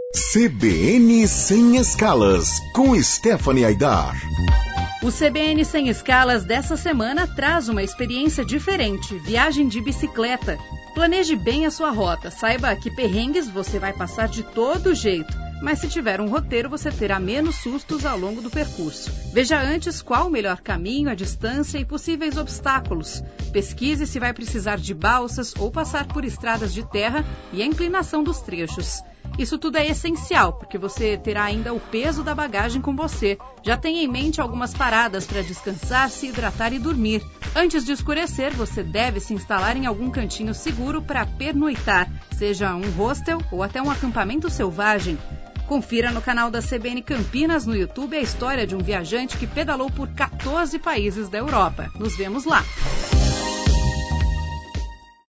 CBN Sem Escalas, com Stephanie Aidar. O CBN Sem Escalas dessa semana traz uma experiência diferente, viagem de bicicleta. Planeje bem a sua rota, saiba que perrengues você vai passar de todo jeito, mas se tiver um roteiro você terá menos sustos ao longo do percurso. Veja antes qual o melhor caminho, a distância e possíveis obstáculos. Pesquise se vai precisar de balsas ou passar por estradas de terra e a inclinação dos trechos. Isso tudo é essencial, porque você terá ainda o peso da bagagem com você. Já tenha em mente algumas paradas para descansar, se hidratar e dormir. Antes de escurecer, você deve se instalar em algum cantinho seguro para pernoitar, seja um hostel ou até um acampamento selvagem. Confira no canal da CBN Campinas no YouTube a história de um viajante que pedalou por 14 países da Europa. Nos vemos lá!